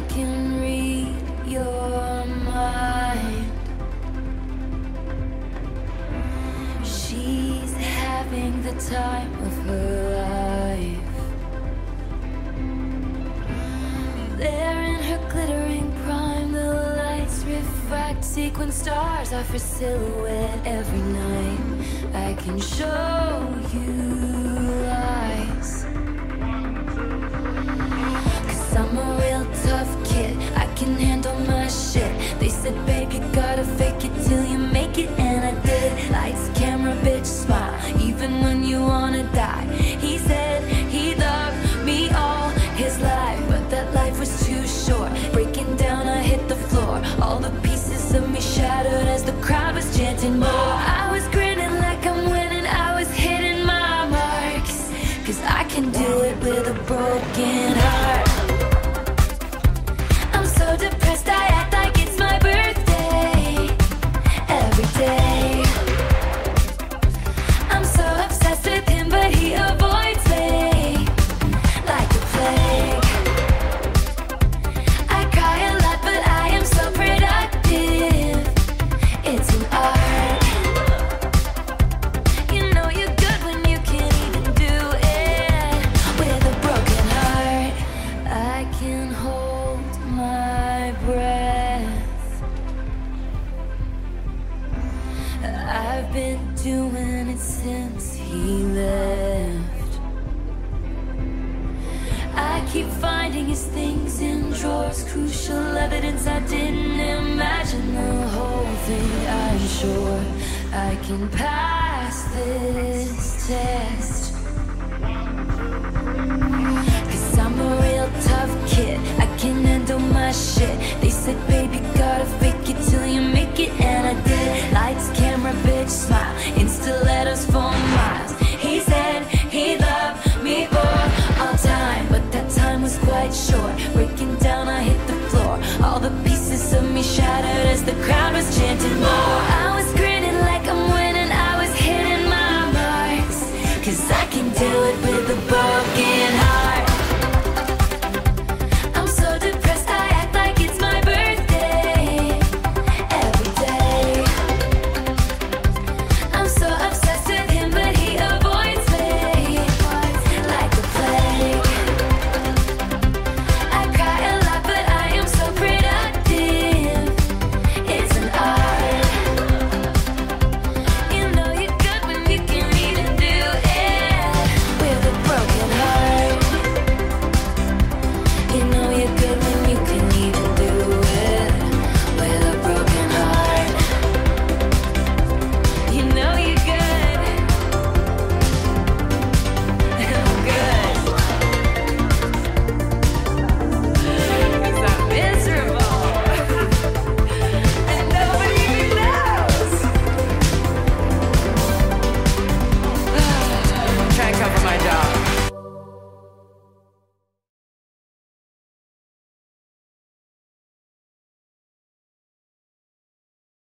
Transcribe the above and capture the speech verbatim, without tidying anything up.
can read your mind. She's having the time of her life. There in her glittering prime, the lights refract. Sequin stars off her silhouette every night. I can show you lies, 'cause I'm a real tough kid, I can handle my shit. They said, babe, you gotta fake it till you make it, and I did. Lights, camera, bitch, smile, even when you wanna die. He said he loved me all his life, but that life was too short. Breaking down, I hit the floor. All the pieces of me shattered as the crowd was chanting more. I was grinning like I'm winning, I was hitting my marks, 'cause I can do it with a broken heart. I'm so depressed, I act like it's my birthday every day. I'm so obsessed with him, but he avoids me like a plague. I cry a lot, but I am so productive. It's an art. You know you're good when you can't even do it with a broken heart. I can hold my breath. I've been doing it since he left. I keep finding his things in drawers, crucial evidence I didn't imagine the whole thing. I'm sure I can pass this test, 'cause I'm a real tough kid, I can handle my shit. They said, baby, you gotta fake it till you make it, and I did. Lights, camera, bitch, smile, Insta letters for miles. He said he loved me for all time, but that time was quite short. Breaking down, I hit the floor. All the pieces of me shattered as the crowd was chanting more. I was grinning like I'm winning, I was hitting my marks, 'cause I can do it with